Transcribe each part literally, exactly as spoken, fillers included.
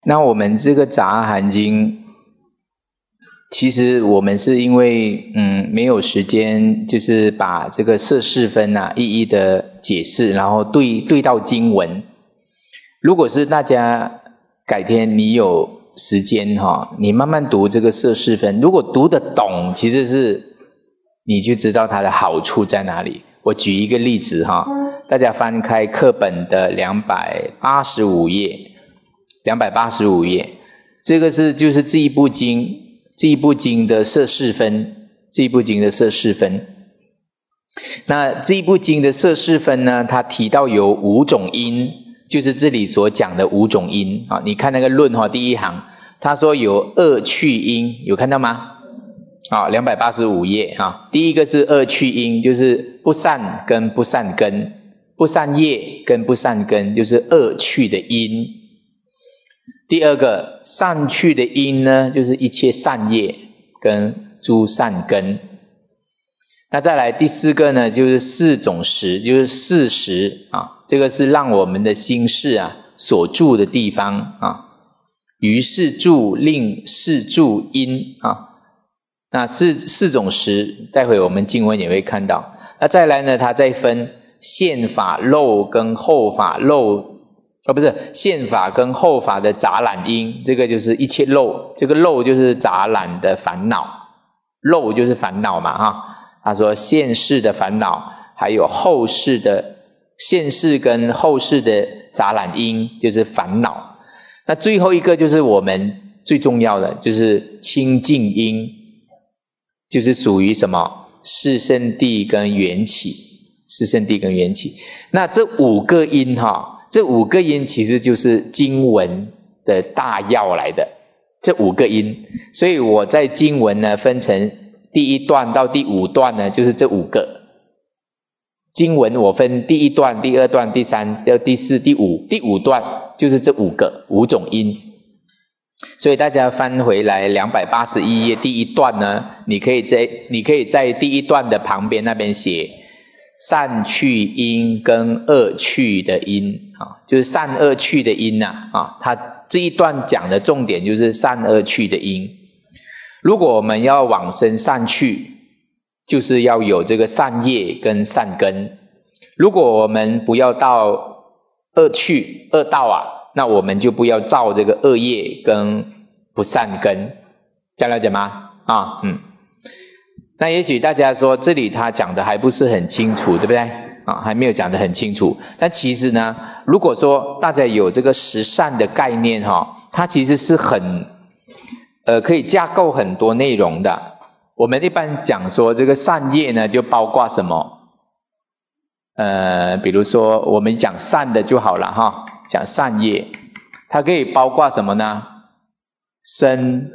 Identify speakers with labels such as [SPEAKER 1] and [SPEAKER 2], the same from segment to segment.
[SPEAKER 1] 那我们这个杂含经，其实我们是因为嗯没有时间，就是把这个摄事分啊一一的解释，然后对对到经文。如果是大家改天你有时间哈、哦，你慢慢读这个摄事分，如果读得懂，其实是你就知道它的好处在哪里。我举一个例子哈、哦，大家翻开课本的两百八十五页，两百八十五页，这个是就是这一部经。这一部经的摄事分，这一部经的摄事分。那这一部经的摄事分呢，它提到有五种因，就是这里所讲的五种因啊。你看那个论哈，第一行，他说有二趣因，有看到吗？啊，两百八十五页啊，第一个是二趣因，就是不善跟不善根，不善业跟不善根，就是二趣的因。第二个善趣的因呢，就是一切善业跟诸善根。那再来第四个呢，就是四种识，就是四识啊，这个是让我们的心事啊所住的地方啊。于是住令是住因啊，那四四种识，待会我们经文也会看到。那再来呢，它再分现法漏跟后法漏。哦，不是现法跟后法的杂染因，这个就是一切漏，这个漏就是杂染的烦恼，漏就是烦恼嘛哈。他说现世的烦恼，还有后世的现世跟后世的杂染因，就是烦恼。那最后一个就是我们最重要的，就是清净因，就是属于什么四圣谛跟缘起，四圣谛跟缘起。那这五个因哈。这五个因其实就是经文的大要来的，这五个因，所以我在经文呢分成第一段到第五段呢，就是这五个经文，我分第一段、第二段、第三、第四、第五，第五段就是这五个五种因。所以大家翻回来两百八十一页第一段呢，你可以在你可以在第一段的旁边那边写善趣因跟恶趣的因啊，就是善恶趣的因呐啊，它这一段讲的重点就是善恶趣的因。如果我们要往生善趣，就是要有这个善业跟善根。如果我们不要到恶趣恶道啊，那我们就不要造这个恶业跟不善根，这样了解吗？啊，嗯。那也许大家说这里他讲的还不是很清楚，对不对啊？还没有讲得很清楚。但其实呢，如果说大家有这个十善的概念哈，它其实是很呃可以架构很多内容的。我们一般讲说这个善业呢，就包括什么？呃，比如说我们讲善的就好了哈，讲善业，它可以包括什么呢？身、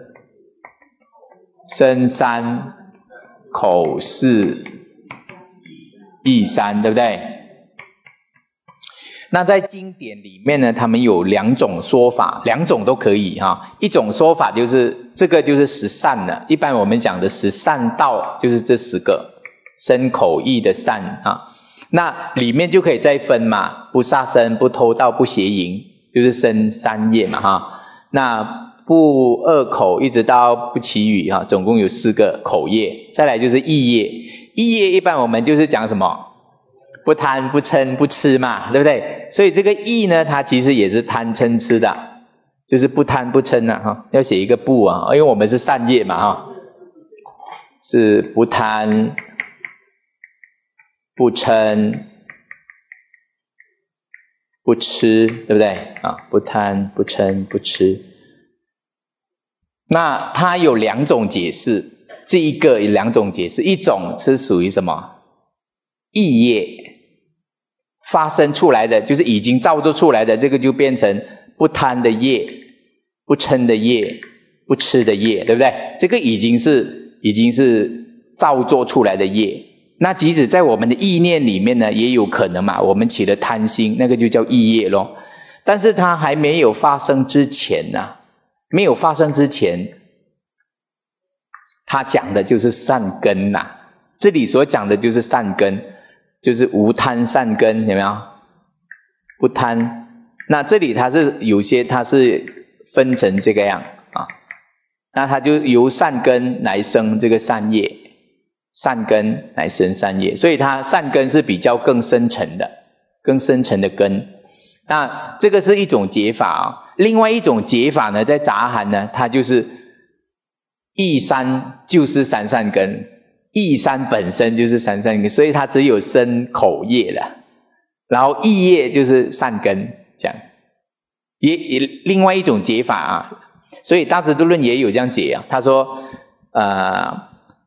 [SPEAKER 1] 身三。口四意三，对不对？那在经典里面呢，他们有两种说法，两种都可以哈。一种说法就是这个就是十善了，一般我们讲的十善道就是这十个身口意的善啊。那里面就可以再分嘛，不杀生、不偷盗、不邪淫，就是身三业嘛哈。那不恶口一直到不绮语哈，总共有四个口业。再来就是意业，意业一般我们就是讲什么？不贪不嗔不痴嘛，对不对？所以这个意呢，它其实也是贪嗔痴的，就是不贪不嗔啊哈，要写一个不啊，因为我们是善业嘛哈，是不贪不嗔不痴，对不对啊？不贪不嗔不痴。那它有两种解释，这一个有两种解释，一种是属于什么？意业发生出来的，就是已经造作出来的，这个就变成不贪的业、不嗔的业、不痴的业，对不对？这个已经是已经是造作出来的业。那即使在我们的意念里面呢，也有可能嘛，我们起了贪心，那个就叫意业咯。但是它还没有发生之前呢、啊。没有发生之前，他讲的就是善根呐、啊。这里所讲的就是善根，就是无贪善根，有没有？不贪。那这里它是有些它是分成这个样啊。那它就由善根来生这个善业，善根来生善业，所以它善根是比较更深层的，更深层的根。那这个是一种解法啊。另外一种解法呢，在杂含呢，它就是意三就是三善根，意三本身就是三善根，所以它只有身口业了，然后意业就是善根，这样。也也另外一种解法啊。所以大智度论也有这样解啊，他说呃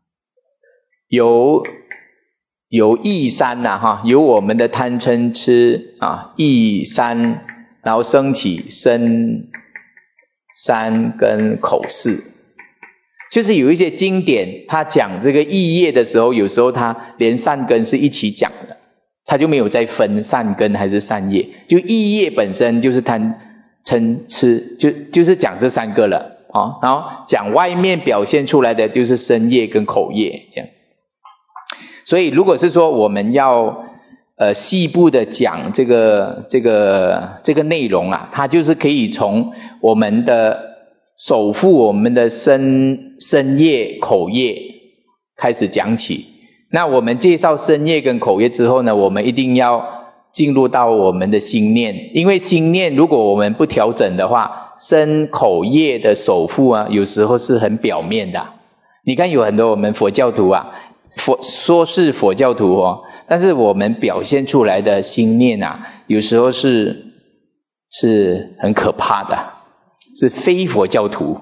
[SPEAKER 1] 由由意三呐、啊、哈，由我们的贪嗔痴啊意三，然后升起身三跟口四。就是有一些经典他讲这个意业的时候，有时候他连善根是一起讲的，他就没有再分善根还是善业，就意业本身就是贪嗔痴，就就是讲这三个了啊，然后讲外面表现出来的就是身业跟口业这样。所以如果是说我们要呃细部的讲这个这个这个内容啊，它就是可以从我们的守护我们的身身业口业开始讲起。那我们介绍身业跟口业之后呢，我们一定要进入到我们的心念，因为心念如果我们不调整的话，身口业的守护啊，有时候是很表面的。你看有很多我们佛教徒啊，佛说是佛教徒哦，但是我们表现出来的心念啊，有时候是是很可怕的，是非佛教徒。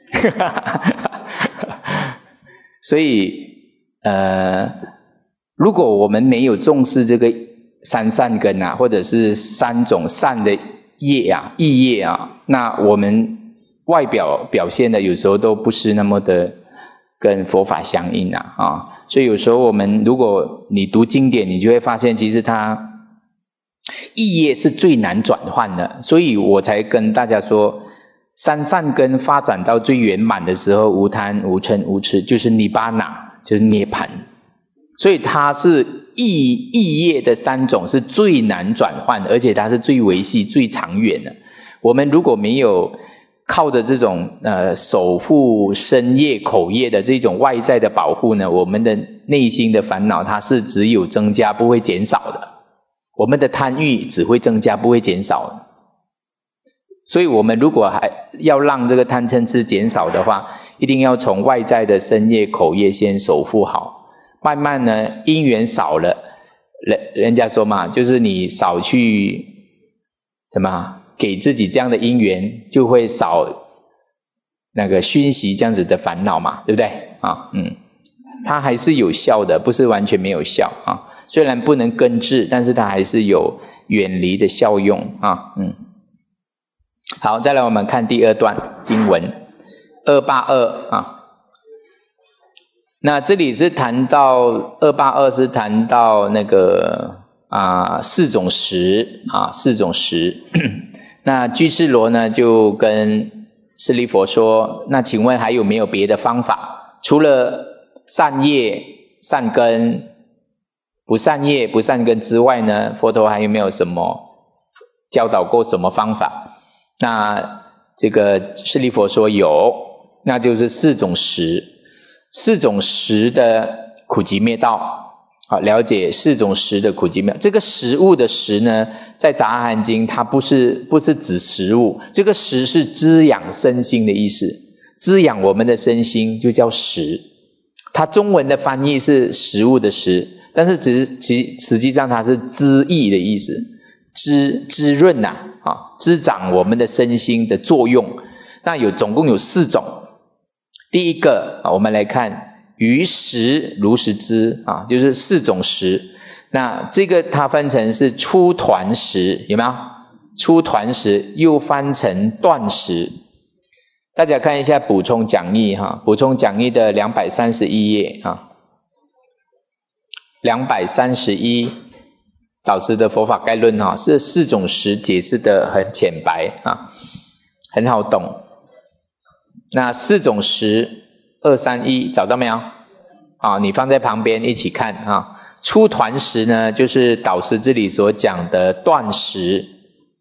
[SPEAKER 1] 所以呃，如果我们没有重视这个三善根啊，或者是三种善的业啊、意业啊，那我们外表表现的有时候都不是那么的跟佛法相应啊啊，所以有时候我们如果你读经典，你就会发现其实它意业是最难转换的，所以我才跟大家说，三善根发展到最圆满的时候，无贪、无嗔、无痴，就是尼巴那，就是涅槃。所以它是意意业的三种是最难转换的，而且它是最维系、最长远的。我们如果没有靠着这种呃守护身业、口业的这种外在的保护呢，我们的内心的烦恼它是只有增加不会减少的，我们的贪欲只会增加不会减少的。所以我们如果还要让这个贪嗔痴减少的话，一定要从外在的身业、口业先守护好。慢慢呢，因缘少了，人人家说嘛，就是你少去怎么给自己这样的因缘，就会少那个熏习这样子的烦恼嘛，对不对啊？嗯，它还是有效的，不是完全没有效啊。虽然不能根治，但是它还是有远离的效用啊。嗯，好，再来我们看第二段经文二八二啊。那这里是谈到二八二是谈到那个啊四种识啊四种识。那居士罗呢就跟舍利弗说，那请问还有没有别的方法？除了善业、善根、不善业、不善根之外呢，佛陀还有没有什么教导过什么方法？那这个舍利弗说有，那就是四种识。四种识的苦集灭道，好，了解四种识的苦集灭道。这个食物的食呢，在杂含经它不是不是指食物，这个食是滋养身心的意思，滋养我们的身心就叫食。它中文的翻译是食物的食，但是只是其实际上它是滋益的意思，滋滋润呐、啊，啊，滋长我们的身心的作用。那有总共有四种。第一个啊，我们来看于食如实知啊，就是四种食。那这个它分成是初团食，有没有？初团食又翻成断食。大家看一下补充讲义哈，补充讲义的两百三十一页啊，两百三十一导师的佛法概论哈，是四种食解释的很浅白啊，很好懂。那四种食二三一找到没有？啊，你放在旁边一起看啊。初团食呢，就是导师这里所讲的断食。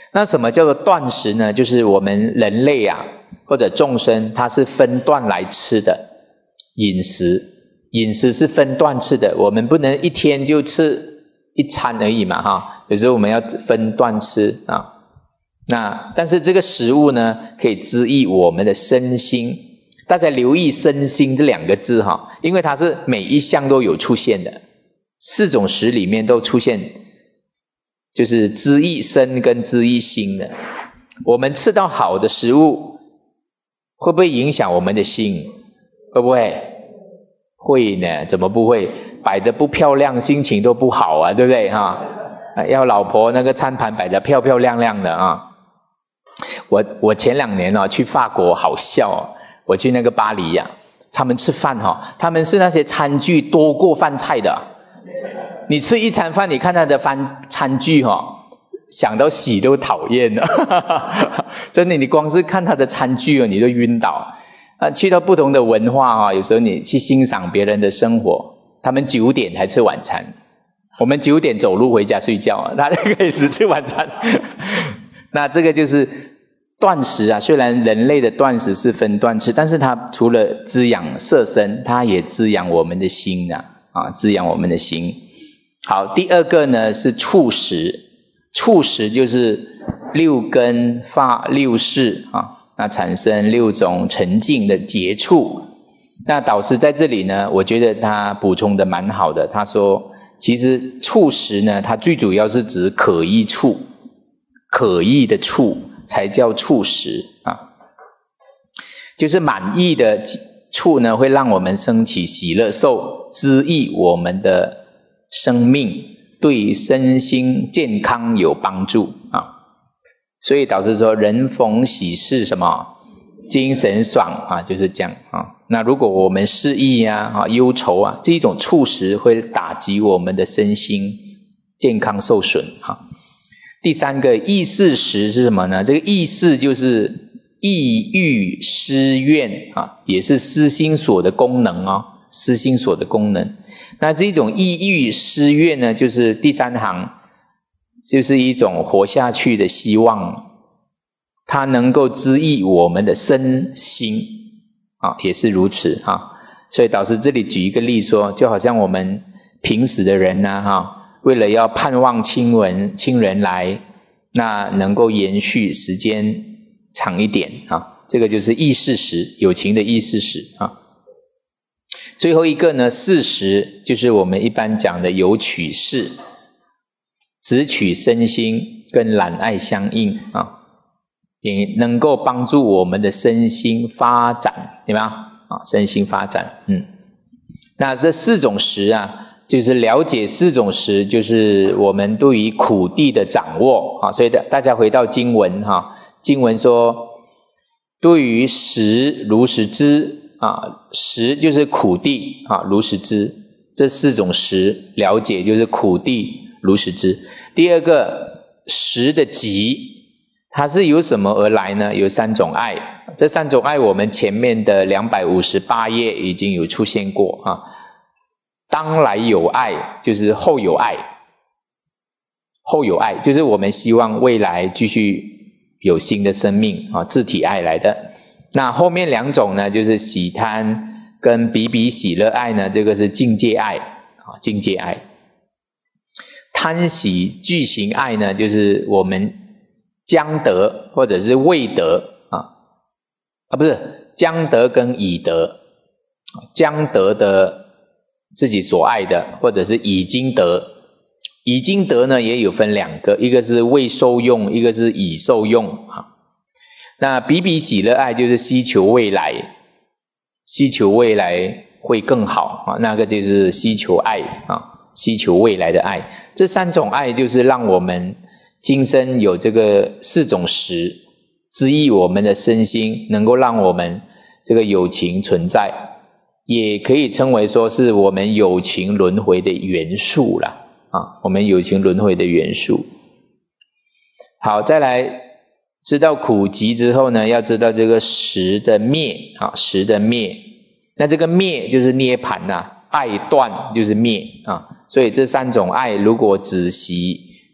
[SPEAKER 1] 那什么叫做断食呢？就是我们人类啊，或者众生，它是分段来吃的饮食，饮食是分段吃的，我们不能一天就吃一餐而已嘛哈，有时候我们要分段吃啊。那但是这个食物呢，可以滋益我们的身心。大家留意身心这两个字哈，因为它是每一项都有出现的，四种食里面都出现，就是滋益身跟滋益心的。我们吃到好的食物，会不会影响我们的心？会不会？会呢，怎么不会？摆得不漂亮，心情都不好啊，对不对哈？要老婆那个餐盘摆得漂漂亮亮的啊。我我前两年哦去法国，好笑哦。我去那个巴黎呀、啊，他们吃饭哈、哦，他们是那些餐具多过饭菜的。你吃一餐饭，你看他的饭餐具哈、哦，想到洗都讨厌了。真的，你光是看他的餐具哦，你都晕倒。啊，去到不同的文化啊、哦，有时候你去欣赏别人的生活，他们九点才吃晚餐，我们九点走路回家睡觉，他就可以只吃晚餐。那这个就是断食啊，虽然人类的断食是分段吃，但是它除了滋养色身，它也滋养我们的心啊，啊，滋养我们的心。好，第二个呢是触食，触食就是六根发六识啊，那产生六种沉静的接触。那导师在这里呢，我觉得他补充的蛮好的，他说其实触食呢，它最主要是指可意触，可意的触才叫触食啊，就是满意的触呢，会让我们升起喜乐受，滋益我们的生命，对身心健康有帮助啊。所以导致说人逢喜事什么精神爽啊，就是这样啊。那如果我们失意啊、啊忧愁啊，这种触食会打击我们的身心健康受损啊。第三个意识食是什么呢？这个意识就是意欲思愿啊，也是思心所的功能哦，思心所的功能。那这种意欲思愿呢，就是第三行，就是一种活下去的希望，它能够滋益我们的身心啊，也是如此啊。所以导师这里举一个例说，就好像我们平时的人呢、啊、哈。为了要盼望亲人亲人来，那能够延续时间长一点啊，这个就是意识食，有情的意识食啊。最后一个呢，事食，就是我们一般讲的有取事，只取身心跟染爱相应啊，也能够帮助我们的身心发展，对吗？啊，身心发展，嗯，那这四种食啊。就是了解四种食，就是我们对于苦地的掌握啊。所以大家回到经文哈，经文说，对于食如实知啊，食就是苦地啊，如实知，这四种食了解就是苦地如实知。第二个食的集，它是由什么而来呢？有三种爱，这三种爱我们前面的两百五十八页已经有出现过啊。当来有爱，就是后有爱，后有爱就是我们希望未来继续有新的生命啊，自体爱来的。那后面两种呢，就是喜贪跟比比喜乐爱呢，这个是境界爱啊，境界爱。贪喜具行爱呢，就是我们将得或者是未得啊，啊不是将得跟已得，将得的自己所爱的，或者是已经得。已经得呢也有分两个，一个是未受用，一个是已受用啊。那比比喜乐爱就是希求未来，希求未来会更好啊，那个就是希求爱啊，希求未来的爱。这三种爱就是让我们今生有这个四种食，滋益我们的身心，能够让我们这个有情存在，也可以称为说是我们有情轮回的元素啦。啊，我们有情轮回的元素。好，再来知道苦集之后呢，要知道这个识的灭啊，识的灭。那这个灭就是涅槃呐、啊，爱断就是灭啊。所以这三种爱如果仔细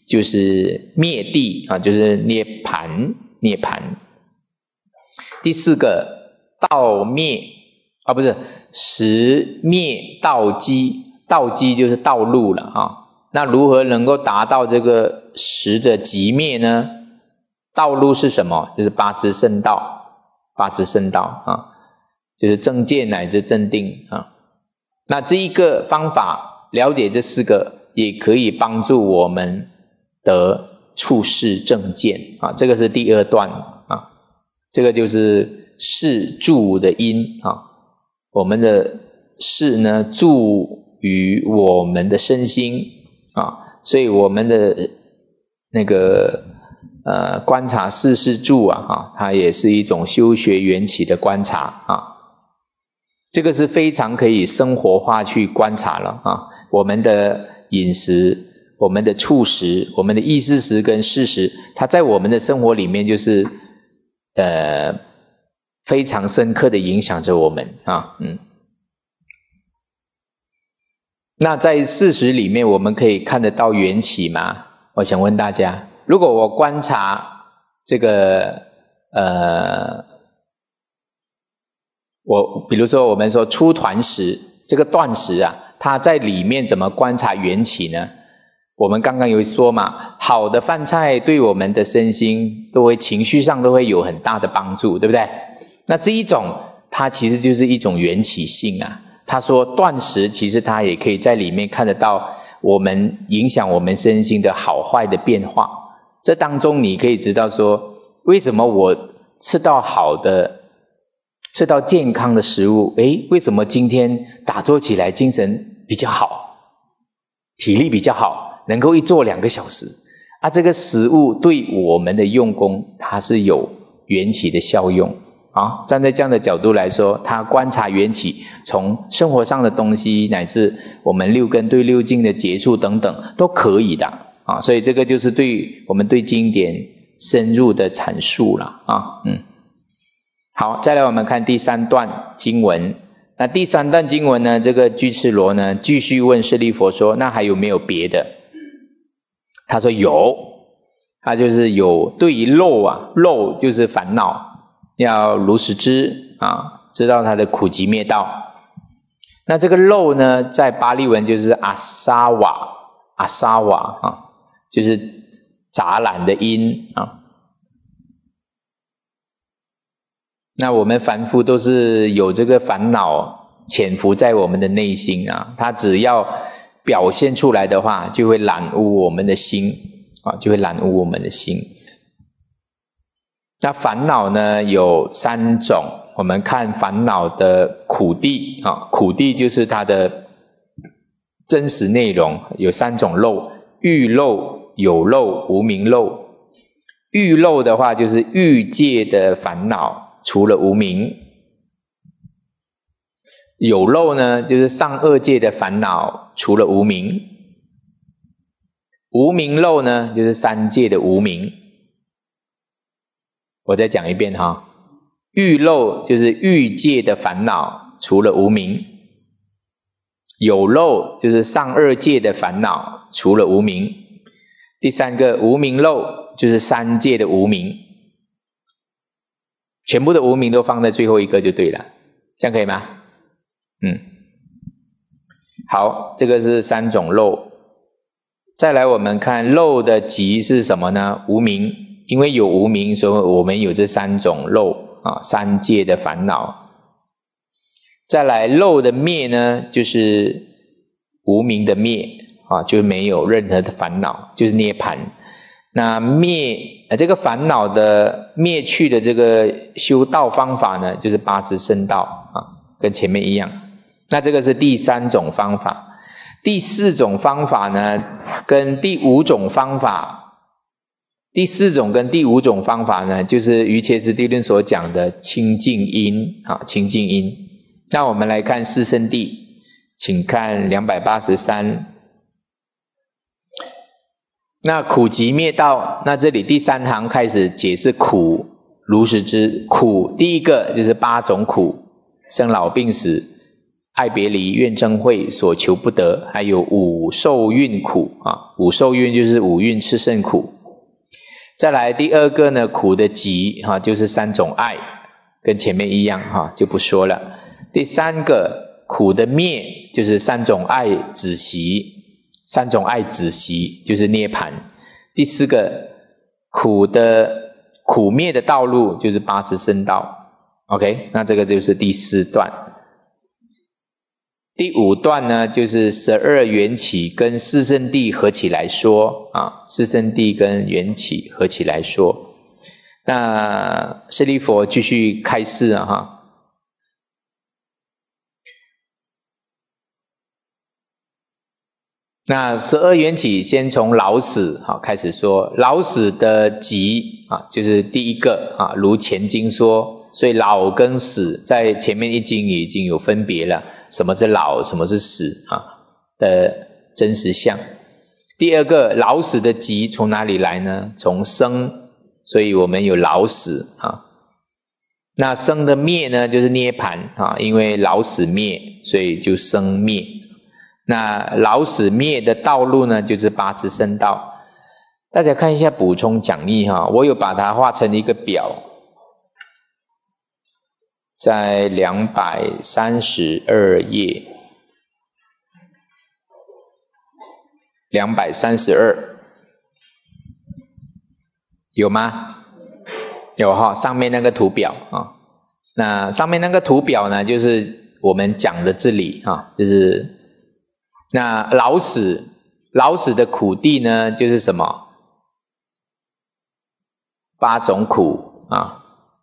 [SPEAKER 1] 就是灭地啊，就是涅槃，涅槃。第四个道灭啊，不是识灭道基，道基就是道路了啊。那如何能够达到这个识的寂灭呢？道路是什么？就是八支圣道，八支圣道啊，就是正见乃至正定啊。那这一个方法了解这四个，也可以帮助我们得处世正见啊。这个是第二段啊，这个就是事住的因啊。我们的事呢，住于我们的身心啊，所以我们的那个呃观察事事住啊，啊，它也是一种修学缘起的观察啊。这个是非常可以生活化去观察了啊。我们的饮食、我们的触食、我们的意识食跟事食，它在我们的生活里面就是呃非常深刻的影响着我们啊。嗯。那在事实里面，我们可以看得到缘起吗？我想问大家，如果我观察这个呃，我比如说我们说出团食，这个断食啊，它在里面怎么观察缘起呢？我们刚刚有说嘛，好的饭菜对我们的身心都会情绪上都会有很大的帮助，对不对？那这一种它其实就是一种缘起性啊。他说断食其实他也可以在里面看得到我们影响我们身心的好坏的变化。这当中你可以知道说，为什么我吃到好的吃到健康的食物，诶，为什么今天打坐起来精神比较好，体力比较好，能够一坐两个小时啊？这个食物对我们的用功它是有缘起的效用啊。站在这样的角度来说，他观察缘起，从生活上的东西乃至我们六根对六境的结束等等都可以的啊。所以这个就是对我们对经典深入的阐述了啊。嗯，好，再来我们看第三段经文。那第三段经文呢，这个居士罗呢继续问舍利弗说，那还有没有别的？他说有，他就是有对于漏啊，漏就是烦恼，要如实知啊，知道它的苦集灭道。那这个漏呢，在巴利文就是阿沙瓦，阿沙瓦啊，就是杂染的因啊。那我们凡夫都是有这个烦恼潜伏在我们的内心啊，它只要表现出来的话，就会染污我们的心啊，就会染污我们的心。那烦恼呢有三种，我们看烦恼的苦地啊，苦地就是它的真实内容，有三种漏：欲漏、有漏、无明漏。欲漏的话就是欲界的烦恼，除了无明；有漏呢就是上二界的烦恼，除了无明；无明漏呢就是三界的无明。我再讲一遍哈，欲漏就是欲界的烦恼，除了无明；有漏就是上二界的烦恼，除了无明；第三个无明漏就是三界的无明。全部的无明都放在最后一个就对了，这样可以吗？嗯，好，这个是三种漏。再来我们看漏的集是什么呢？无明。因为有无明，所以我们有这三种漏啊，三界的烦恼。再来漏的灭呢，就是无明的灭啊，就没有任何的烦恼，就是涅槃。那灭呃这个烦恼的灭去的这个修道方法呢，就是八支圣道啊，跟前面一样。那这个是第三种方法。第四种方法呢，跟第五种方法。第四种跟第五种方法呢，就是瑜伽师地论所讲的清净因啊，清净因。那我们来看四圣谛，请看两百八十三。那苦集灭道，那这里第三行开始解释苦，如实知。苦第一个就是八种苦：生老病死、爱别离、怨憎会、所求不得，还有五受蕴苦啊。 五受蕴就是五蕴炽盛苦。再来第二个呢，苦的集哈，就是三种爱，跟前面一样哈，就不说了。第三个苦的灭就是三种爱止息，三种爱止息就是涅盘。第四个苦的苦灭的道路就是八支圣道。 OK， 那这个就是第四段。第五段呢，就是十二缘起跟四圣谛合起来说啊，四圣谛跟缘起合起来说。那舍利佛继续开示啊哈。那十二缘起先从老死好开始说，老死的集啊，就是第一个啊，如前经说，所以老跟死在前面一经已经有分别了。什么是老，什么是死啊的真实相。第二个老死的集从哪里来呢？从生，所以我们有老死啊。那生的灭呢，就是涅盘啊，因为老死灭，所以就生灭。那老死灭的道路呢，就是八支圣道。大家看一下补充讲义哈，我有把它画成一个表。在两百三十二页，两百三十二有吗？有哈，上面那个图表啊。那上面那个图表呢，就是我们讲的这里啊，就是那老死，老死的苦地呢，就是什么？八种苦啊。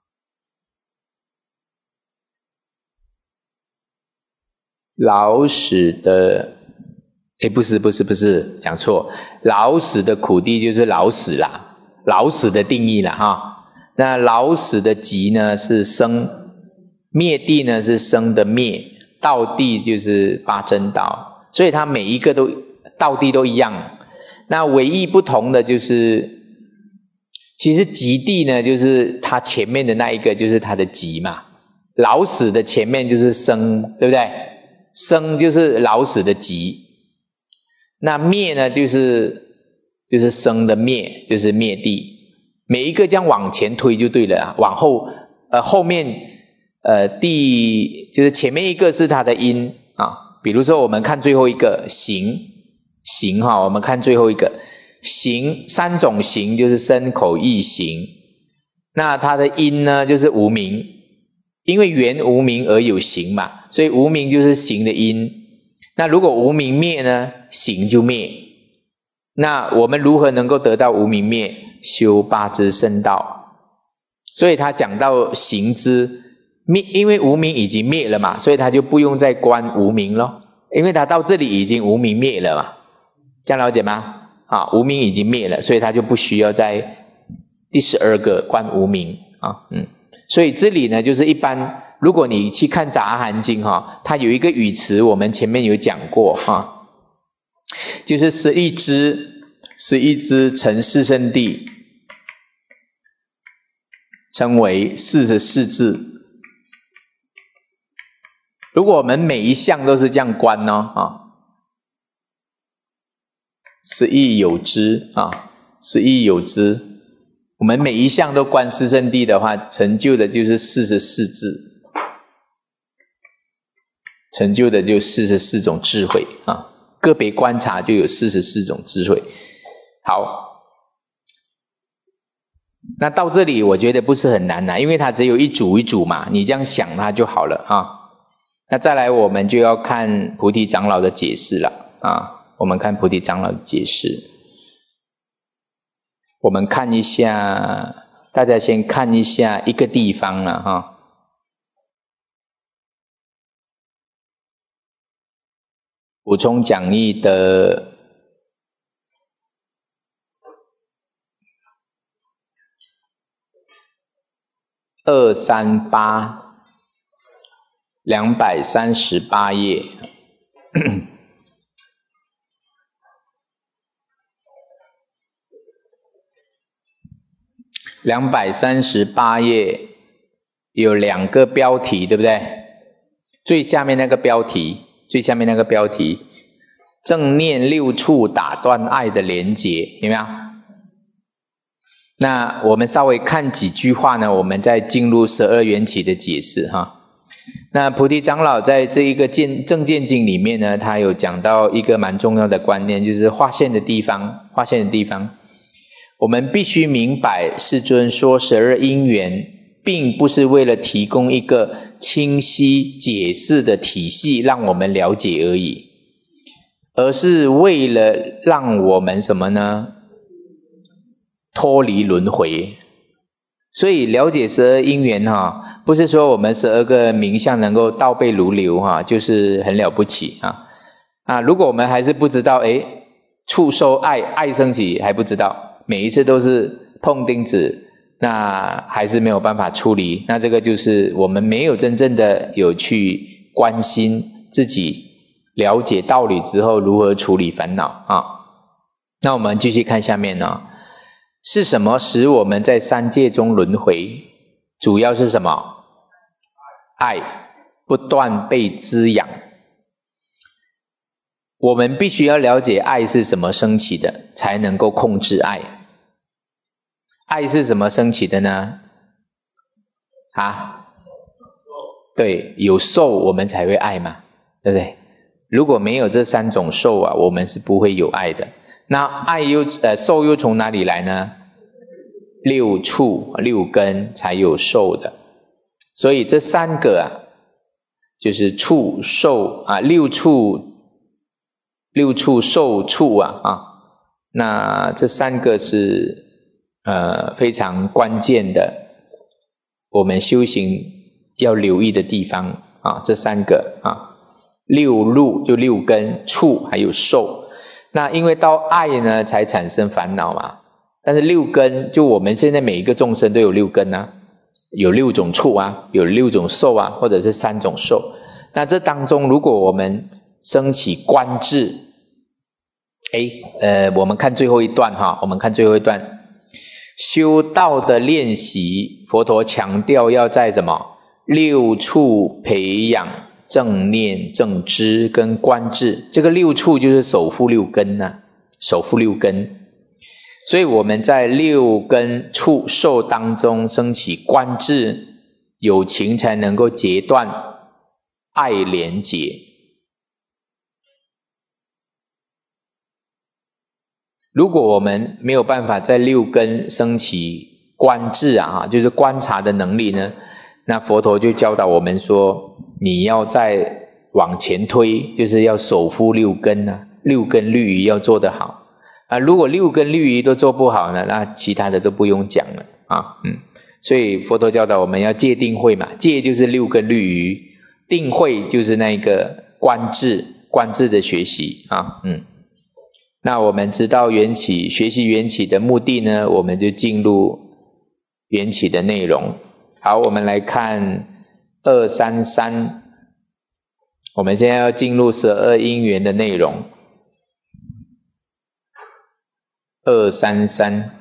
[SPEAKER 1] 老死的，诶不是不是不是，讲错，老死的苦地就是老死啦，老死的定义啦哈。那老死的集呢是生，灭地呢是生的灭，道地就是八真道，所以它每一个都道地都一样。那唯一不同的就是，其实集地呢就是它前面的那一个就是它的集嘛，老死的前面就是生，对不对？生就是老死的集，那灭呢就是就是生的灭，就是灭地。每一个这样往前推就对了啊，往后呃后面呃第就是前面一个是它的因啊，比如说我们看最后一个行行哈，我们看最后一个行，三种行就是身口意行，那它的因呢就是无明。因为缘无明而有行嘛，所以无明就是行的因。那如果无明灭呢，行就灭。那我们如何能够得到无明灭？修八支圣道。所以他讲到行之灭，因为无明已经灭了嘛，所以他就不用再观无明咯，因为他到这里已经无明灭了嘛，这样了解吗？啊，无明已经灭了，所以他就不需要在第十二个观无明啊，嗯。所以这里呢，就是一般如果你去看《杂阿含经》哈，它有一个语词，我们前面有讲过哈，就是十一支，十一支成四圣谛，称为四十四支。如果我们每一项都是这样观呢啊，十一有支啊，十一有支。我们每一项都观四圣谛的话，成就的就是四十四支，成就的就四十四种智慧啊，个别观察就有四十四种智慧。好，那到这里我觉得不是很难啦，因为它只有一组一组嘛，你这样想它就好了啊。那再来我们就要看菩提长老的解释了啊，我们看菩提长老的解释。我们看一下，大家先看一下一个地方了哈。补充讲义的二三八两百三十八页。两百三十八页有两个标题，对不对？最下面那个标题，最下面那个标题， 正念六处打断爱的连结，有没有？那我们稍微看几句话呢，我们再进入十二缘起的解释哈。那菩提长老在这一个见正见经里面呢，他有讲到一个蛮重要的观念，就是划线的地方，划线的地方，我们必须明白，世尊说十二因缘，并不是为了提供一个清晰解释的体系让我们了解而已，而是为了让我们什么呢？脱离轮回。所以了解十二因缘哈，不是说我们十二个名相能够倒背如流哈，就是很了不起啊。啊，如果我们还是不知道，诶，触受爱，爱升起还不知道，每一次都是碰钉子，那还是没有办法处理，那这个就是我们没有真正的有去关心自己了解道理之后如何处理烦恼啊。那我们继续看下面呢，是什么使我们在三界中轮回？主要是什么？爱不断被滋养。我们必须要了解爱是什么升起的，才能够控制爱。爱是什么升起的呢？啊，对，有受我们才会爱嘛，对不对？如果没有这三种受啊，我们是不会有爱的。那爱又呃受又从哪里来呢？六处六根才有受的，所以这三个啊，就是处受啊，六处六处受处啊啊，那这三个是呃非常关键的，我们修行要留意的地方啊，这三个啊，六路就六根，处还有受。那因为到爱呢才产生烦恼嘛，但是六根就我们现在每一个众生都有六根啊，有六种处啊，有六种受啊，或者是三种受。那这当中如果我们升起观智，诶呃我们看最后一段哈，我们看最后一段，修道的练习，佛陀强调要在什么？六处培养正念、正知跟观智，这个六处就是守护六根啊，守护六根。所以我们在六根处受当中升起观智，有情才能够截断爱连结。如果我们没有办法在六根升起观智啊，就是观察的能力呢，那佛陀就教导我们说，你要再往前推，就是要守护六根啊，六根律仪要做得好啊。如果六根律仪都做不好呢，那其他的都不用讲了啊。嗯，所以佛陀教导我们要戒定慧嘛，戒就是六根律仪，定慧就是那个观智，观智的学习啊。嗯，那我们知道缘起，学习缘起的目的呢，我们就进入缘起的内容。好，我们来看二三三，我们现在要进入十二因缘的内容。二三三，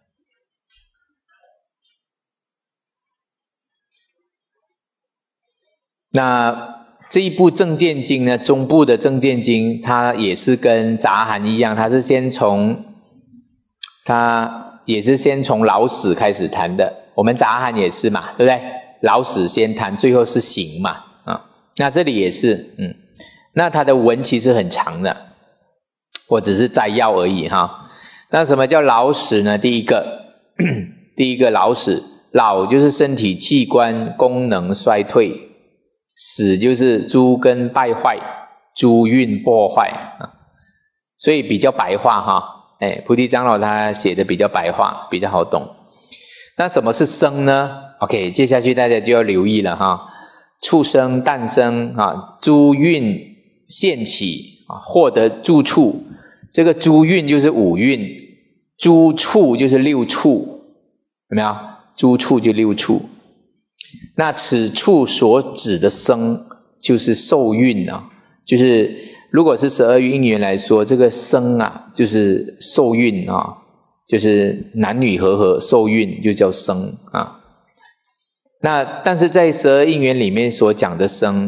[SPEAKER 1] 那这一部正见经呢，中部的正见经，它也是跟杂含一样，它是先从它也是先从老死开始谈的。我们杂含也是嘛，对不对？老死先谈，最后是行嘛啊。那这里也是，嗯，那它的文其实很长的，我只是摘要而已哈。那什么叫老死呢？第一个，第一个老死，老就是身体器官功能衰退，死就是诸根败坏，诸运破坏啊。所以比较白话哈，哎，菩提长老他写的比较白话，比较好懂。那什么是生呢 ？OK， 接下去大家就要留意了哈。畜生诞生啊，诸运现起啊，获得诸处。这个诸运就是五运，诸处就是六处，有没有？诸处就六处。那此处所指的生就是受运啊，就是如果是十二因缘来说，这个生啊就是受运啊，就是男女和合受孕就叫生啊。那但是在十二因缘里面所讲的生，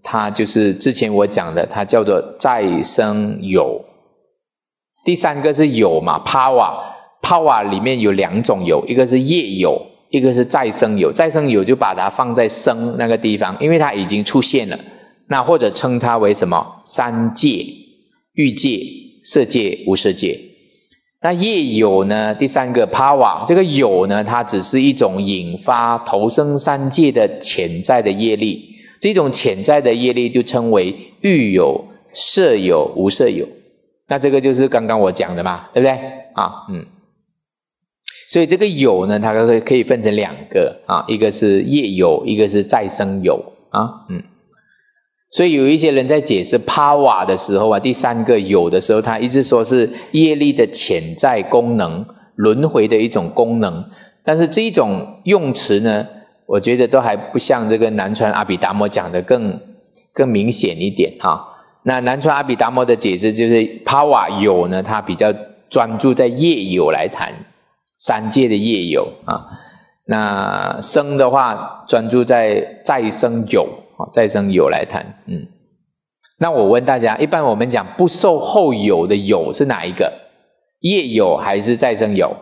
[SPEAKER 1] 它就是之前我讲的，它叫做再生有。第三个是有嘛 ，power power 里面有两种有，一个是业有，一个是再生有。再生有就把它放在生那个地方，因为它已经出现了，那或者称它为什么？三界、欲界、色界、无色界。那业有呢？第三个 power， 这个有呢，它只是一种引发投生三界的潜在的业力，这种潜在的业力就称为欲有、色有、无色有。那这个就是刚刚我讲的嘛，对不对啊？嗯，所以这个有呢，它可以可以分成两个啊，一个是业有，一个是再生有啊。嗯，所以有一些人在解释 power 的时候啊，第三个有的时候，他一直说是业力的潜在功能，轮回的一种功能。但是这一种用词呢，我觉得都还不像这个南传阿毗达摩讲的更更明显一点啊。那南传阿毗达摩的解释就是 power 有呢，它比较专注在业有来谈三界的业有啊。那生的话专注在再生有啊，再生有来谈。嗯，那我问大家，一般我们讲不受后有的有是哪一个？业有还是再生有？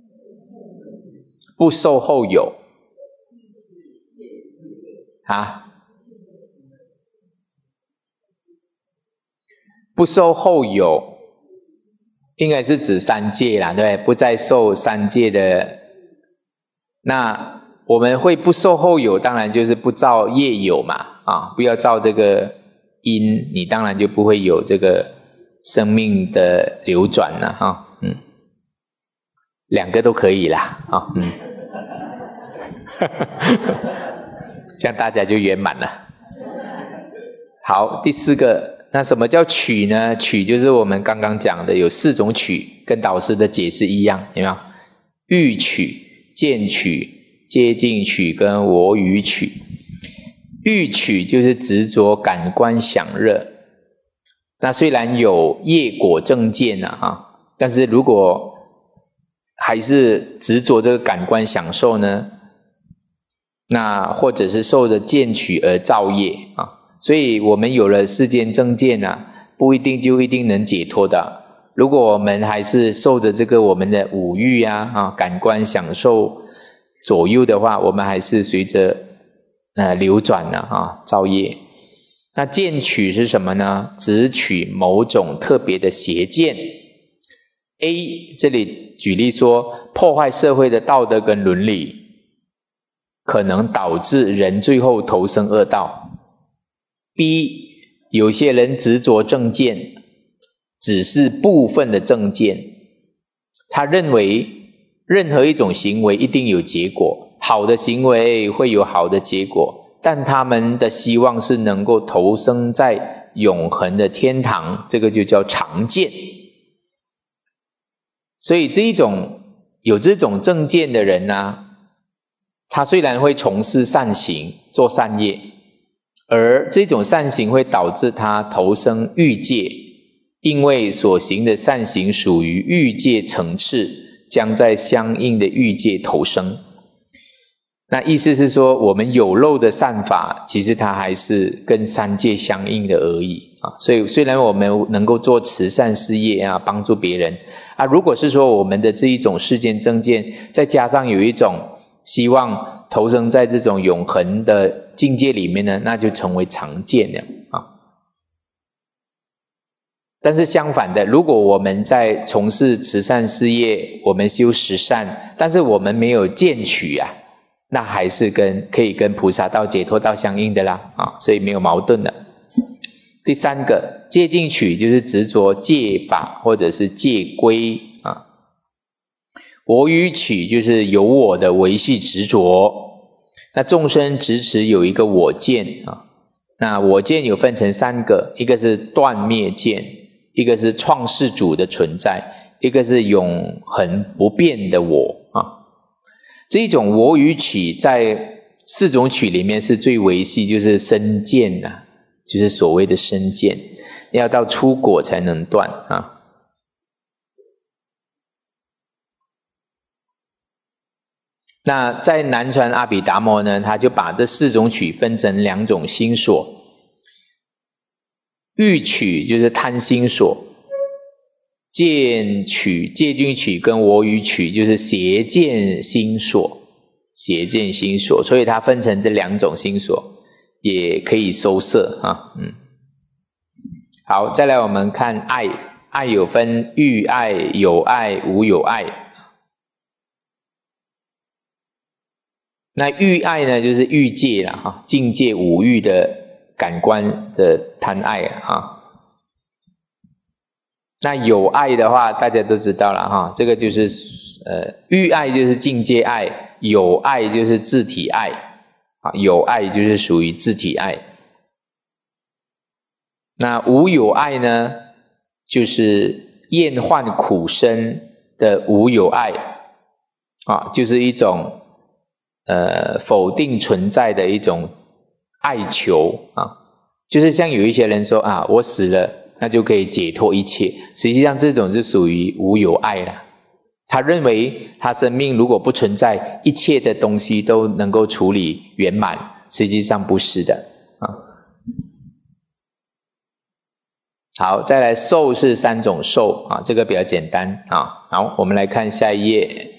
[SPEAKER 1] 不受后有啊？不受后有应该是指三界啦，对不对？不再受三界的。那我们会不受后有，当然就是不造业有嘛，啊，不要造这个因，你当然就不会有这个生命的流转了哈。嗯，两个都可以啦，啊，嗯，这样大家就圆满了。好，第四个。那什么叫取呢？取就是我们刚刚讲的有四种取，跟导师的解释一样，有没有？欲取、见取、接近取跟我语取。欲取就是执着感官享乐，那虽然有业果正见啊，哈，但是如果还是执着这个感官享受呢，那或者是受着见取而造业啊。所以我们有了世间正见啊，不一定就一定能解脱的。如果我们还是受着这个我们的五欲啊，啊感官享受左右的话，我们还是随着呃流转了啊，造业。那见取是什么呢？只取某种特别的邪见。A 这里举例说，破坏社会的道德跟伦理，可能导致人最后投生恶道。B 有些人执着正见，只是部分的正见，他认为任何一种行为一定有结果，好的行为会有好的结果，但他们的希望是能够投生在永恒的天堂，这个就叫常见。所以这一种有这种正见的人呢，他虽然会从事善行，做善业，而这种善行会导致他投生欲界，因为所行的善行属于欲界层次，将在相应的欲界投生。那意思是说，我们有漏的善法，其实它还是跟三界相应的而已啊。所以虽然我们能够做慈善事业啊，帮助别人啊，如果是说我们的这一种世间正见，再加上有一种希望投生在这种永恒的境界里面呢，那就成为常见了啊。但是相反的，如果我们在从事慈善事业，我们修十善，但是我们没有见取啊，那还是跟可以跟菩萨道、解脱道相应的啦啊，所以没有矛盾的。第三个，戒禁取就是执着戒法或者是戒规啊。我语取就是有我的维系执着。那众生执持有一个我见啊，那我见有分成三个，一个是断灭见，一个是创世主的存在，一个是永恒不变的我啊。这种我与取在四种取里面是最维系，就是身见啊，就是所谓的身见，要到出果才能断啊。那在南传阿毗达摩呢，他就把这四种取分成两种心所， 欲取就是贪心所，见取戒禁取跟我与取就是邪见心所，邪见心所，所以它分成这两种心所，也可以收摄啊。嗯，好，再来我们看爱，爱有分欲爱、有爱、无有爱。那欲爱呢，就是欲界啦，哈，境界五欲的感官的贪爱啊。那有爱的话，大家都知道了哈，这个就是呃，欲爱就是境界爱，有爱就是自体爱啊，有爱就是属于自体爱。那无有爱呢，就是厌患苦生的无有爱啊，就是一种呃，否定存在的一种爱求啊，就是像有一些人说啊，我死了，那就可以解脱一切。实际上这种是属于无有爱了。他认为他生命如果不存在，一切的东西都能够处理圆满，实际上不是的啊。好，再来受是三种受啊，这个比较简单啊。好，我们来看下一页。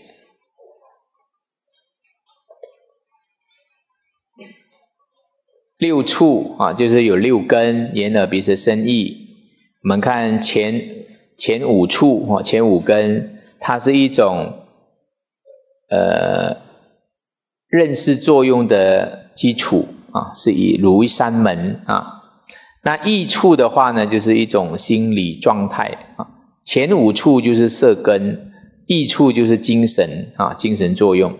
[SPEAKER 1] 六处啊，就是有六根，眼耳鼻舌身意。我们看前前五处啊，前五根，它是一种呃认识作用的基础啊，是以如山门啊。那意处的话呢，就是一种心理状态啊。前五处就是色根，意处就是精神啊，精神作用。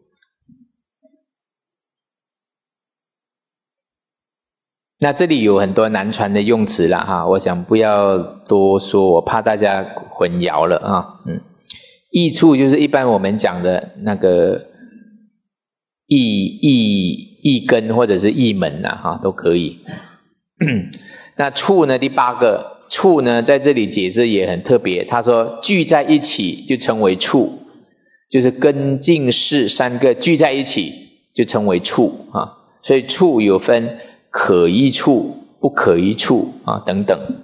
[SPEAKER 1] 那这里有很多难传的用词啦哈，我想不要多说，我怕大家混淆了啊。嗯，意处就是一般我们讲的那个意意意根或者是意门呐哈，都可以。那处呢，第八个处呢，在这里解释也很特别，他说聚在一起就称为处，就是根境识三个聚在一起就称为处啊。所以处有分可依处、不可依处啊等等。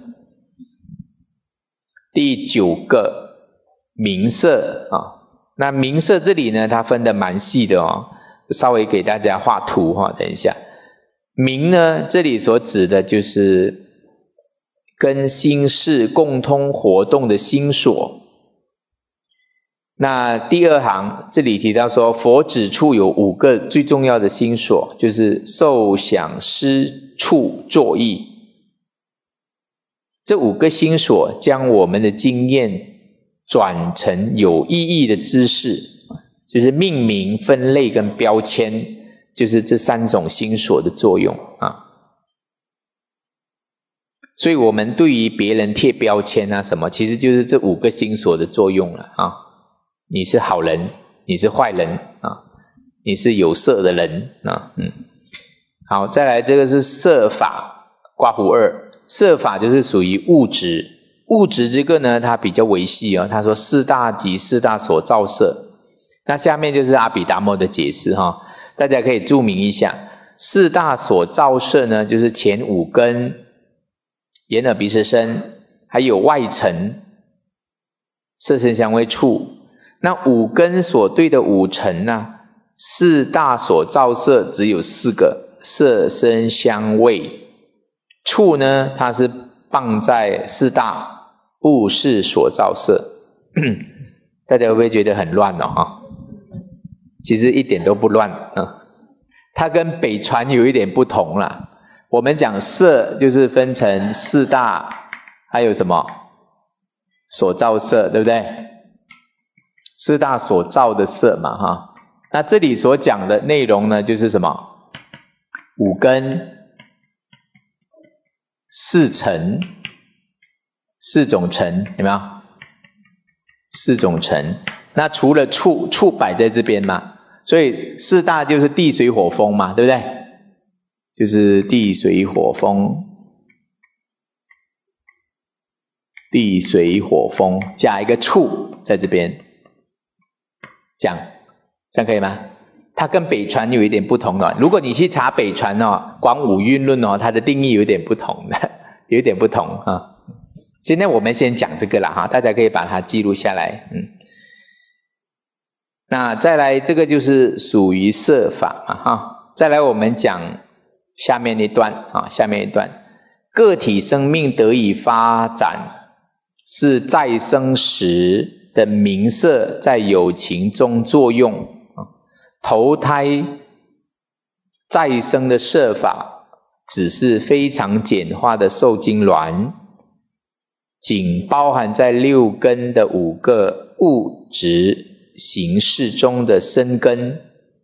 [SPEAKER 1] 第九个名色啊，那名色这里呢，它分得蛮细的哦，稍微给大家画图哈，等一下。名呢，这里所指的就是跟心识共通活动的心所。那第二行这里提到说，佛指处有五个最重要的心所，就是受想思处作意。这五个心所将我们的经验转成有意义的知识，就是命名、分类跟标签，就是这三种心所的作用啊。所以我们对于别人贴标签啊什么，其实就是这五个心所的作用了啊。你是好人，你是坏人啊，你是有色的人啊。嗯，好，再来这个是色法，刮胡二。色法就是属于物质，物质这个呢，它比较维系哦。他说四大即四大所造色。那下面就是阿毗达摩的解释哈、哦，大家可以注明一下。四大所造色呢，就是前五根，眼耳鼻舌身，还有外尘，色声香味触。那五根所对的五尘呢，四大所造色只有四个，色声香味。触呢，它是放在四大不是所造色。大家会不会觉得很乱哦？哈，其实一点都不乱啊。它跟北传有一点不同啦。我们讲色就是分成四大，还有什么所造色，对不对？四大所造的色嘛，哈。那这里所讲的内容呢，就是什么？五根。四尘，四种尘，有没有？四种尘。那除了触，触摆在这边嘛，所以四大就是地水火风嘛，对不对？就是地水火风，地水火风加一个触在这边，这样，这样可以吗？它跟北传有一点不同哦。如果你去查北传哦，广五蕴论哦，它的定义有点不同的， 有点不同啊。现在我们先讲这个啦哈，大家可以把它记录下来。嗯，那再来这个就是属于色法嘛哈。再来我们讲下面一段啊，下面一段，个体生命得以发展，是再生时的名色在有情中作用，投胎再生的色法只是非常简化的受精卵，仅包含在六根的五个物质形式中的生根。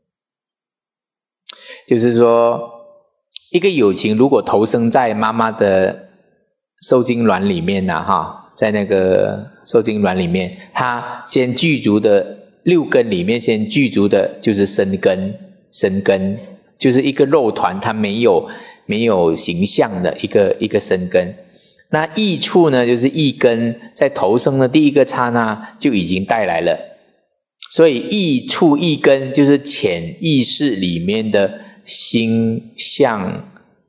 [SPEAKER 1] 就是说一个有情如果投生在妈妈的受精卵里面啊哈，在那个受精卵里面，它先具足的六根里面先具足的就是生根，生根就是一个肉团，它没有没有形象的一个一个生根。那意处呢，就是意根在投生的第一个刹那就已经带来了，所以意处意根就是潜意识里面的心相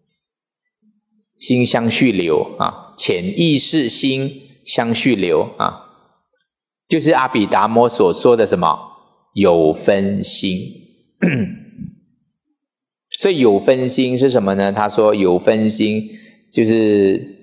[SPEAKER 1] 心相续流啊，潜意识心相续流啊，就是阿毗达摩所说的什么有分心。所以有分心是什么呢？他说有分心就是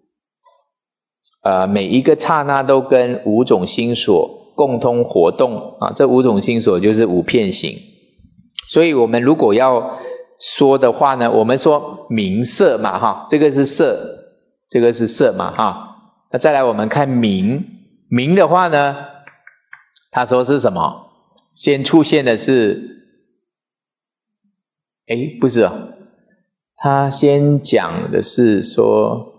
[SPEAKER 1] 呃每一个刹那都跟五种心所共同活动啊，这五种心所就是五遍行。所以我们如果要说的话呢，我们说名色嘛哈，这个是色，这个是色嘛哈。那再来我们看名，名的话呢，他说是什么？先出现的是，诶不是哦，他先讲的是说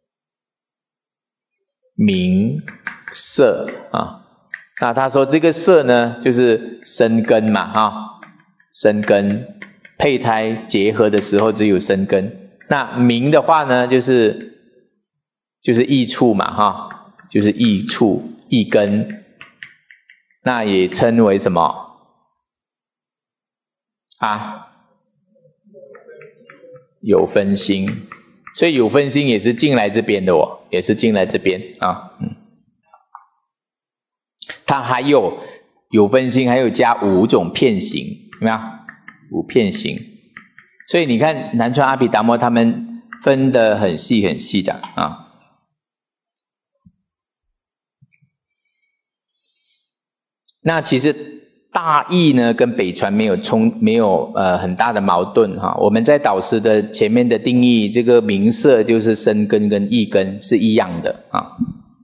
[SPEAKER 1] 名色啊。那他说这个色呢，就是生根嘛哈，生根配胎结合的时候只有生根。那名的话呢，就是就是意处嘛哈，就是意处意根，那也称为什么啊？有分心，所以有分心也是进来这边的哦，也是进来这边啊。嗯，它还有有分心，还有加五种遍行，有没有？五遍行。所以你看南传阿毗达摩他们分得很细很细的啊。那其实大义呢跟北传没有冲没有呃很大的矛盾哈。我们在导师的前面的定义，这个名色就是生根跟意根是一样的啊。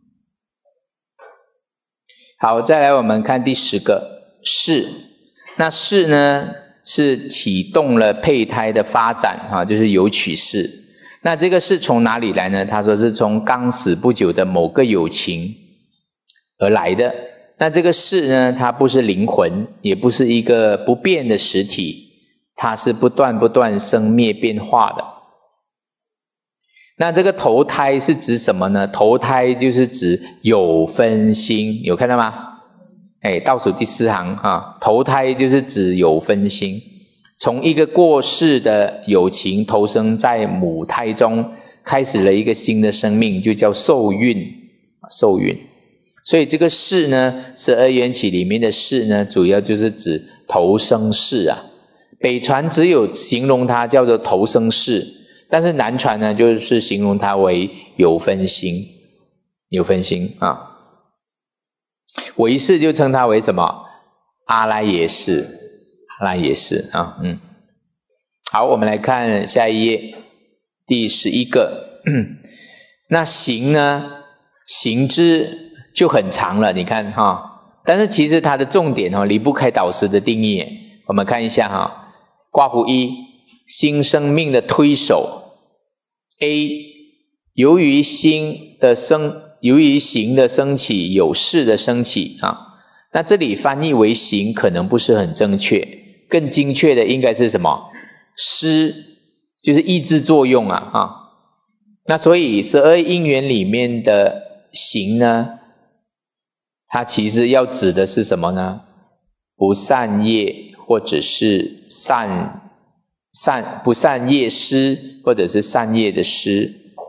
[SPEAKER 1] 好，再来我们看第十个识。那识呢是启动了胚胎的发展哈，就是有取识。那这个是从哪里来呢？他说是从刚死不久的某个有情而来的。那这个识呢，它不是灵魂，也不是一个不变的实体，它是不断不断生灭变化的。那这个投胎是指什么呢？投胎就是指有分心，有看到吗？哎，倒数第四行啊，投胎就是指有分心，从一个过世的有情投生在母胎中，开始了一个新的生命，就叫受孕，受孕。所以这个识呢，十二缘起里面的识呢，主要就是指投生识啊。北传只有形容它叫做投生识，但是南传呢，就是形容它为有分心，有分心啊。唯识就称它为什么？阿赖耶识，阿赖耶识啊，嗯。好，我们来看下一页，第十一个。那行呢？行之就很长了，你看哈。但是其实它的重点哈离不开导师的定义。我们看一下哈，括弧一，新生命的推手。A， 由于心的生，由于行的升起，有识的升起啊。那这里翻译为行可能不是很正确，更精确的应该是什么？识，就是意志作用啊啊。那所以十二因缘里面的行呢，它其实要指的是什么呢？不善业或者是善善不善业施，或者是善业的施。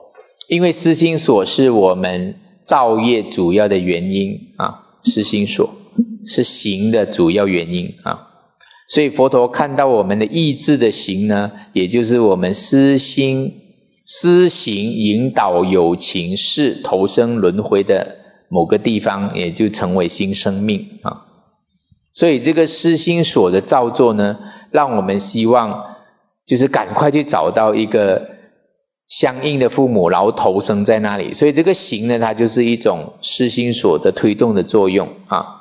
[SPEAKER 1] 因为思心所是我们造业主要的原因啊，思心所是行的主要原因啊，所以佛陀看到我们的意志的行呢，也就是我们思心思行引导有情事投生轮回的某个地方，也就成为新生命啊。所以这个思心所的造作呢，让我们希望就是赶快去找到一个相应的父母，然后投生在那里。所以这个行呢，它就是一种思心所的推动的作用啊。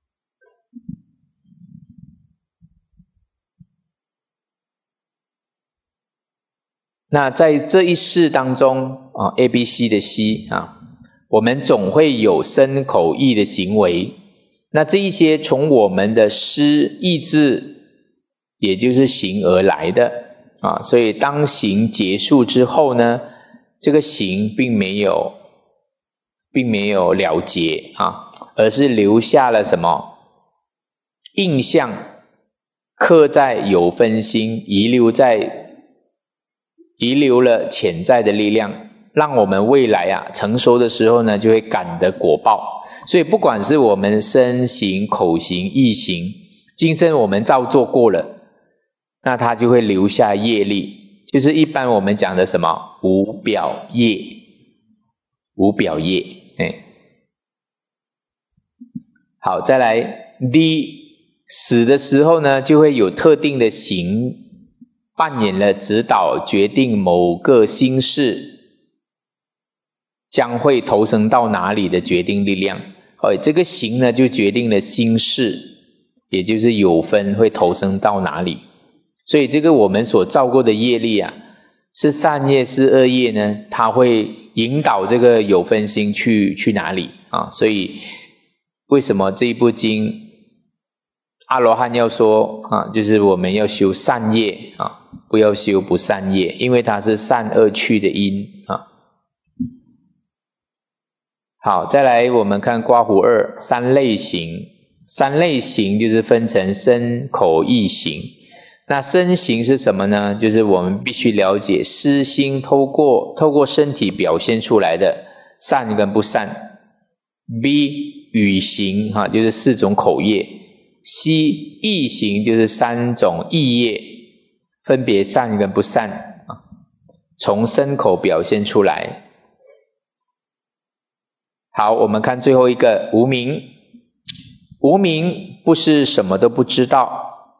[SPEAKER 1] 那在这一世当中啊 ，A B C 的 C 啊，我们总会有身口意的行为。那这一些从我们的思意志，也就是行而来的啊，所以当行结束之后呢，这个行并没有并没有了结啊，而是留下了什么印象，刻在有分心，遗留在遗留了潜在的力量，让我们未来啊成熟的时候呢，就会感得果报。所以不管是我们身行、口行、意行，今生我们造作过了，那它就会留下业力，就是一般我们讲的什么无表业，无表业。哎，好，再来 D， 死的时候呢，就会有特定的行扮演了指导决定某个心事将会投生到哪里的决定力量。哦，这个行呢就决定了心事，也就是有分会投生到哪里。所以这个我们所造过的业力啊，是善业是恶业呢，它会引导这个有分心去去哪里啊？所以为什么这一部经阿罗汉要说啊，就是我们要修善业啊，不要修不善业，因为它是善恶趣的因啊。好，再来我们看刮胡二三类行，三类行就是分成身口意行。那身行是什么呢？就是我们必须了解思心透过透过身体表现出来的善跟不善。B 语行哈，就是四种口业。C 意行就是三种意业，分别善跟不善啊，从身口表现出来。好，我们看最后一个无明。无明不是什么都不知道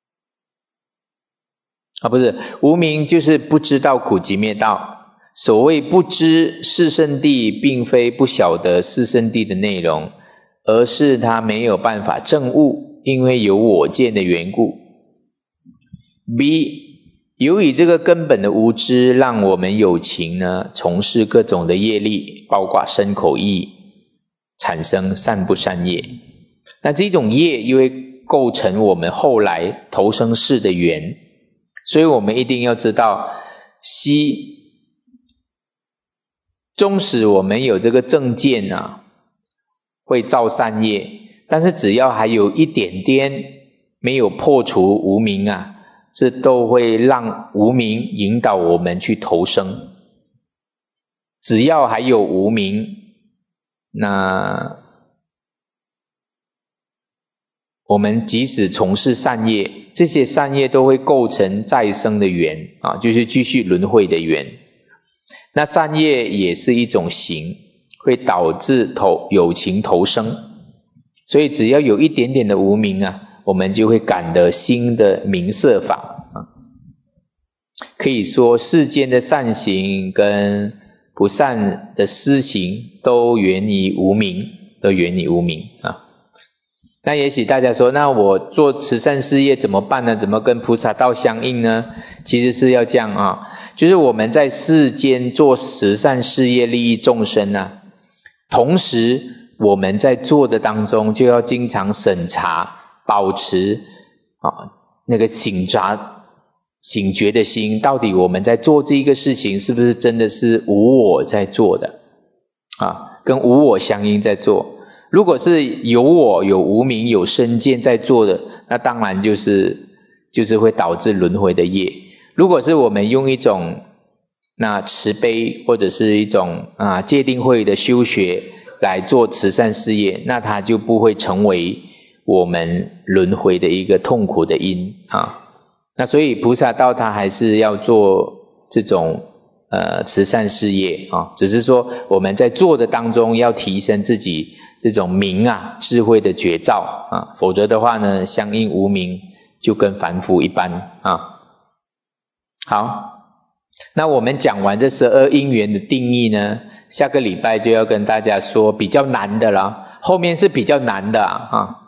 [SPEAKER 1] 啊，不是，无明就是不知道苦集灭道。所谓不知四圣谛，并非不晓得四圣谛的内容，而是他没有办法证悟，因为有我见的缘故。B 由于这个根本的无知，让我们有情呢从事各种的业力，包括身口意，产生善不善业。那这种业又会构成我们后来投生世的缘，所以我们一定要知道 C 纵使我们有这个正见啊，会造善业，但是只要还有一点点没有破除无明啊，这都会让无明引导我们去投生。只要还有无明，那我们即使从事善业，这些善业都会构成再生的缘啊，就是继续轮回的缘。那善业也是一种行，会导致投有情投生。所以只要有一点点的无明啊，我们就会感得新的名色法啊。可以说世间的善行跟不善的思行都源于无明，都源于无明啊。那也许大家说，那我做慈善事业怎么办呢？怎么跟菩萨道相应呢？其实是要这样啊，就是我们在世间做慈善事业利益众生啊，同时我们在做的当中就要经常审查，保持啊那个醒察醒觉的心，到底我们在做这一个事情是不是真的是无我在做的啊，跟无我相应在做。如果是有我有无明有身见在做的，那当然就是就是会导致轮回的业。如果是我们用一种那慈悲或者是一种啊戒定慧的修学来做慈善事业，那它就不会成为我们轮回的一个痛苦的因啊。那所以菩萨道他还是要做这种呃慈善事业啊，只是说我们在做的当中要提升自己这种明啊智慧的觉照啊，否则的话呢，相应无明就跟凡夫一般啊。好，那我们讲完这十二因缘的定义呢，下个礼拜就要跟大家说比较难的了，后面是比较难的啊。啊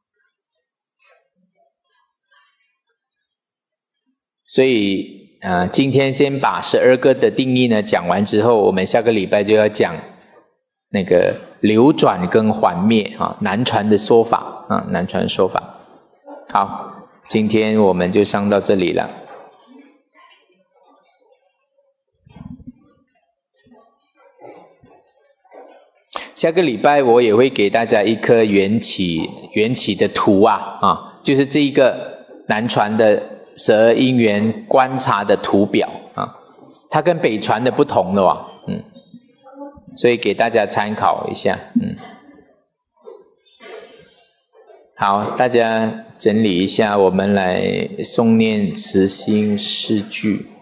[SPEAKER 1] 所以呃，今天先把十二个的定义呢讲完之后，我们下个礼拜就要讲那个流转跟还灭啊，南传的说法啊，南传的说法。好，今天我们就上到这里了。下个礼拜我也会给大家一颗缘起缘起的图啊啊，就是这一个南传的十二因缘观察的图表啊，它跟北传的不同的哇，嗯，所以给大家参考一下，嗯。好，大家整理一下，我们来诵念慈心诗句。